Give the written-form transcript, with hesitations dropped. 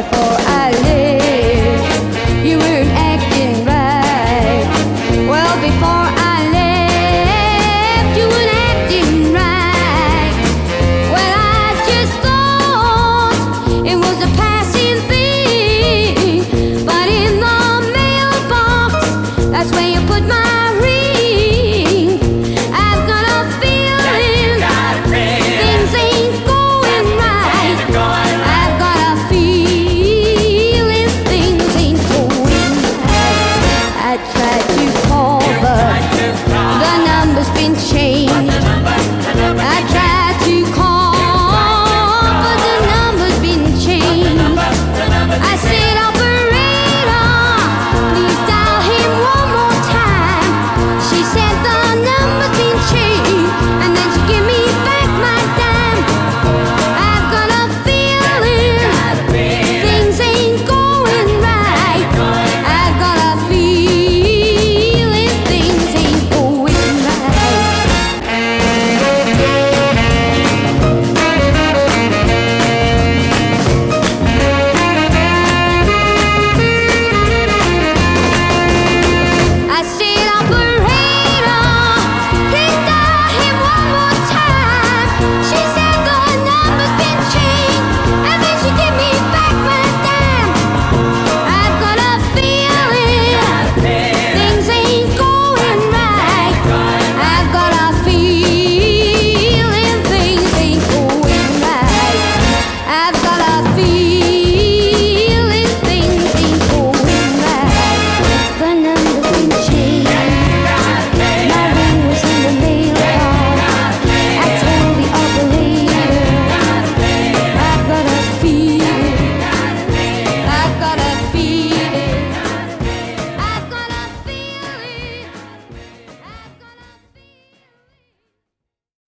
before I left, you weren't acting right. Well, before I left, you weren't acting right. Well, I just thought it was a passing thing, but in the mailbox, that's where you put my ring. I've got a feeling things ain't going right. I've got a feeling things ain't going right. I tried to call, but the number's been changed. I tried